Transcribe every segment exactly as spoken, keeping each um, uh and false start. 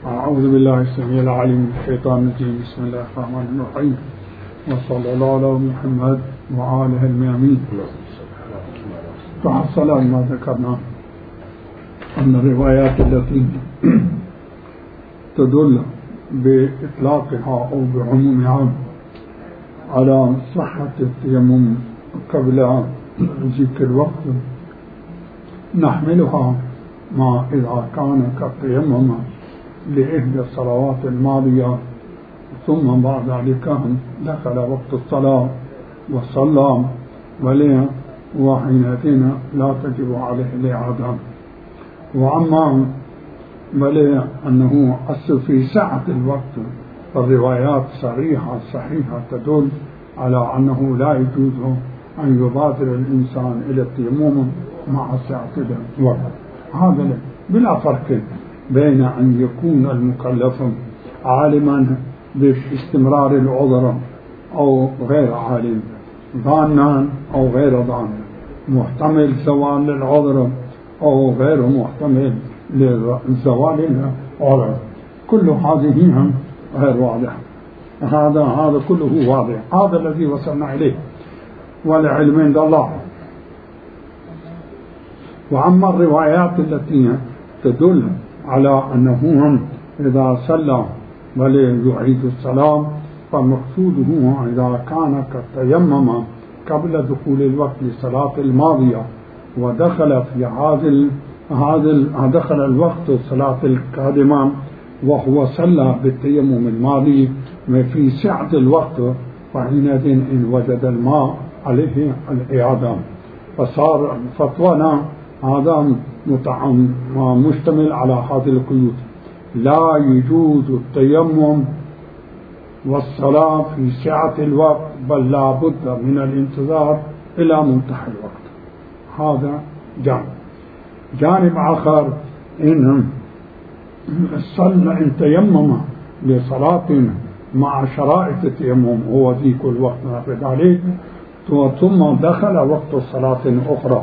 أعوذ بالله السميع العليم من الشيطان الرجيم. بسم الله الرحمن الرحيم، وصلى الله على محمد وآله الميامين. فحصل ما ذكرنا أن الروايات التي تدل بإطلاقها أو بعمومها على صحة التيمم قبل ذكر الوقت نحملها ما إذا كان كالتيمم لإحدى الصلوات الماضية ثم بعد ذلك دخل وقت الصلاة وصلى وليه وحينئذ لا تجب عليه الإعادة. وأما وليه أنه أصل في سعة الوقت فالروايات صريحة صحيحة تدل على أنه لا يجوز أن يبادر الإنسان إلى التيمم مع سعة الوقت. هذا بلا فرق بين أن يكون المكلف عالما باستمرار العذر أو غير عالم، ظانا أو غير ظان، محتمل زوال العذر أو غير محتمل لزوال العذر، كل هذه غير واضحة. هذا هذا كله واضح، هذا الذي وصلنا إليه والعلم عند الله. وأما الروايات التي تدل على أنه إذا صلى وليعيد الصلاة فمقصوده إذا كان كالتيمم قبل دخول الوقت للصلاة الماضية ودخل في هذا هذا دخل الوقت الصلاة القادمة وهو صلى بالتيمم الماضي في سعة الوقت فحينئذ إن وجد الماء عليه الإعادة. فصار فتوانا هذا مشتمل على هذه القيود: لا يجوز التيمم والصلاة في سعة الوقت بل لا بد من الانتظار إلى منتهى الوقت. هذا جانب. جانب آخر إن صلى إن تيمم لصلاة مع شرائط التيمم هو ذيك الوقت عليه ثم دخل وقت صلاة أخرى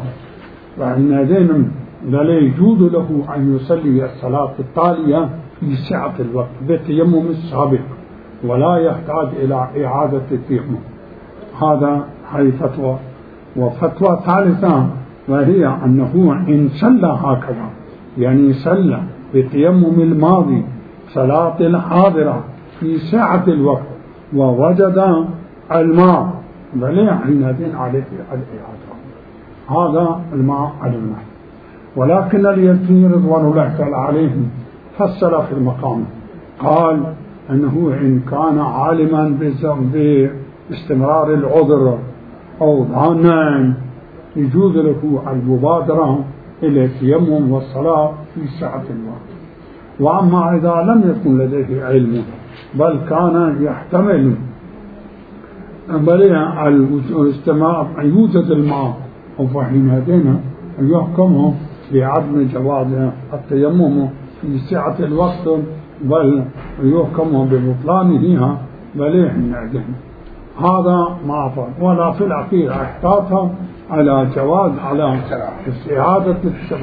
فإن لا يجوز له أن يصلي الصلاة التالية في سعة الوقت بالتيمم السابق ولا يحتاج إلى إعادة التيمم. هذا هي فتوى. وفتوى ثالثة وهي أنه إن صلى هكذا يعني صلى بالتيمم الماضي صلاة الحاضرة في سعة الوقت ووجد الماء بل حينئذ عليه الإعادة. هذا الماء على الماء. ولكن اليزيدي رضوان الله تعالى عليه فصل في المقام قال أنه إن كان عالما باستمرار العذر أو ظانا يجوز له المبادرة إلى التيمم والصلاة في سعة الوقت. وأما إذا لم يكن لديه علم بل كان يحتمل بل الاستماع يوجد الماء فحينئذ يحكم بعدم جواز التيمم في سعة الوقت بل يحكم ببطلانه بل حينئذ. هذا ما أفضل. ولا في الأخير احتاط على جواز على استعادة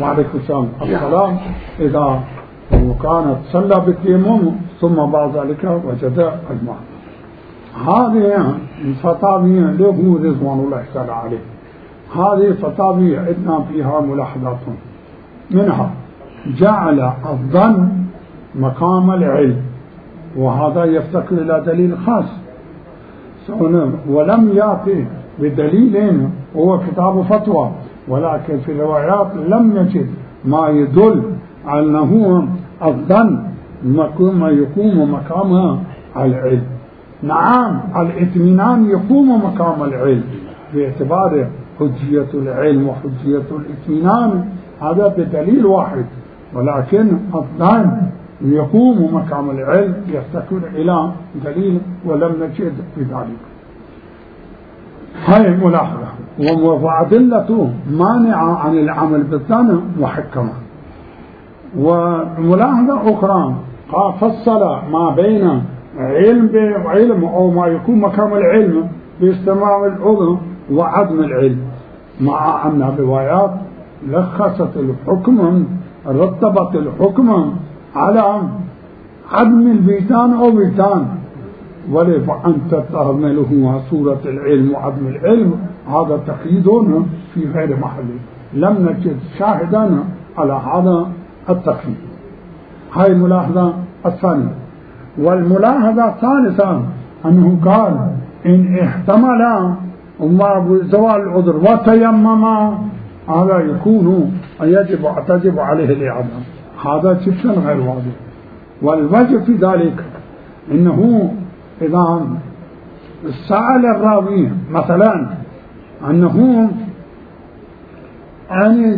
الصلاة إذا كانت صلى بالتيمم ثم بعد ذلك وجد الماء. هذه فتاوي له رضوان الله تعالى عليه. هذه فتاوي عندنا فيها ملاحظات، منها جعل الظن مقام العلم وهذا يفتقر إلى دليل خاص ولم يأتي بدليل هو كتاب فتوى، ولكن في الروايات لم يجد ما يدل على أنه الظن يقوم مقام العلم. نعم الاطمئنان يقوم مقام العلم باعتبار حجية العلم وحجية الاطمئنان هذا بدليل واحد، ولكن الظن يقوم مقام العلم يفتقر إلى دليل ولم نجد في ذلك. هاي ملاحظة. وأدلة مانعة عن العمل بالظن محكمة. وملاحظة أخرى فصل ما بين علم بعلم أو ما يكون مقام العلم باستماع العذر وعدم العلم، مع أن الروايات لخصت الحكم رتبت الحكم على عدم البيتان أو بيتان، ولا فأنت تهمله صورة العلم وعدم العلم، هذا تقييد في غير محله، لم نجد شاهدا على هذا التقييد. هاي الملاحظة الثانية. والملاحظة الثالثة أنه قال إن احتمل وما زوال العذر وتيمم، هذا يكون يجب تجب عليه الإعادة، هذا جدا غير واضح. والوجه في ذلك إنه إذا سأل الراوي مثلا أنه يعني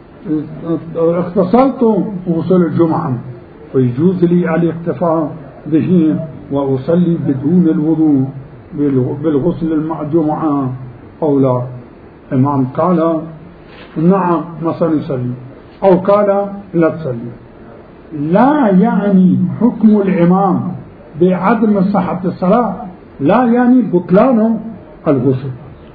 اغتسلت وصل الجمعة فيجوز لي الاكتفاء به وأصلي بدون الوضوء بالغسل مع الجمعة أو لا؟ الإمام قال نعم مثلا يصلي، أو قال لا تصلي. لا يعني حكم الإمام بعدم صحة الصلاة، لا يعني بطلان الغسل،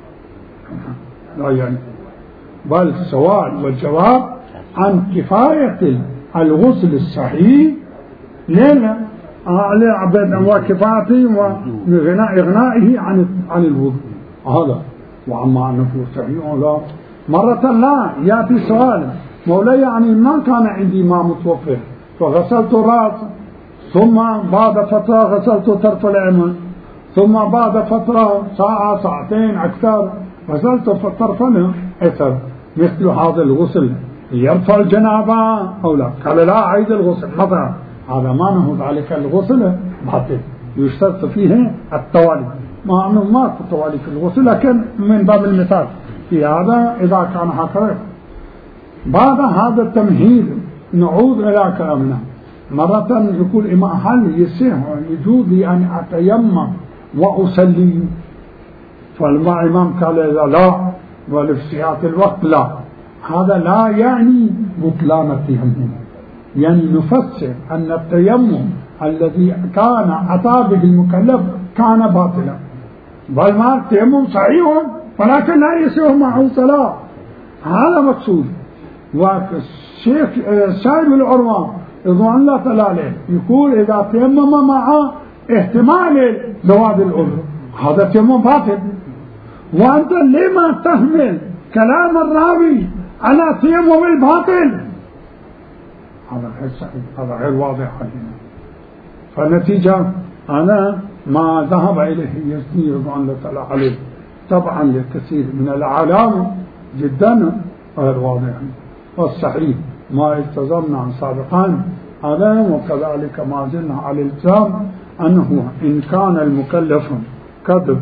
لا يعني، بل السؤال والجواب عن كفاية الغسل الصحيح لنا وكفايته وإغنائه عن عن الوضوء، هذا. وعما أنه صحيح لا، مرة لا يأتي سؤال مولاي يعني ما كان عندي ما متوفر فغسلت الرأس، ثم بعد فترة غسلت طرف الأيمن، ثم بعد فترة ساعة ساعتين أكثر غسلت طرف الأيسر، مثل هذا الغسل يرفع الجنابة أو لا؟ قال لا عيد الغسل مثلا، هذا ما نهض ذلك الغسل باطل، يشترط فيه التوالي، ما أنه ما في التوالي في الغسل، لكن من باب المثال في هذا إذا كان هكذا. بعد هذا التمهيد نعود إلى كلامنا مرة. يقول إما هل يصح يجوز لي أن أتيمم وأصلي؟ فالإمام قال لا، ولفسيات الوقت لا، هذا لا يعني بطلان التيمم، يعني نفسر أن التيمم الذي كان أتى به المكلف كان باطلا، بل ما التيمم صحيح ولكن لا يصح معه صلاة، هذا مقصود. والشيخ سائب العروة رضوان الله تعالى عليه يقول إذا تيمم مع احتمال زوال العذر هذا تيمم باطل، وأنت لما تهمل كلام الراوي على تيمم الباطل؟ هذا غير صحيح، هذا غير واضح علينا. فالنتيجة أنا ما ذهب إليه يزني رضوان الله تعالى عليه طبعا للكثير من العلام جدا غير واضح، والصحيح ما التزمنا عن سابقا هذا، وكذلك ما زلنا على الالتزام أنه إن كان المكلف قد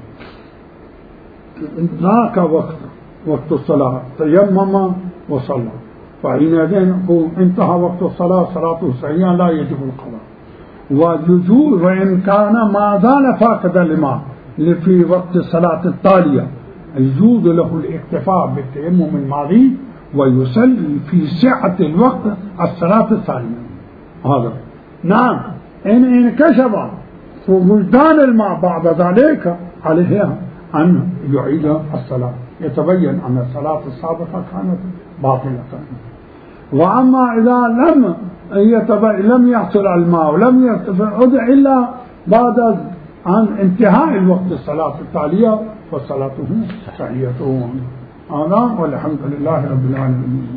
ذاك وقت وقت الصلاة تيمم وصلى، فحينئذ انتهى وقت الصلاة صلاته صحيحة لا يجب القضاء. والوجود وإن كان ما زال فاقدا لما في وقت الصلاة التالية يجوز له الاكتفاء بالتيمم الماضي ويصلي في سعة الوقت الصلاة الثانية. هذا نعم إن انكشف وجدان الماء بعد ذلك عليه أن يعيد الصلاة، يتبين أن الصلاة السابقة كانت باطلة. وأما إذا لم لم يحصل الماء ولم يعد إلا بعد عن انتهاء الوقت الصلاة التالية فصلاته صحيحة. هذا والحمد لله رب العالمين.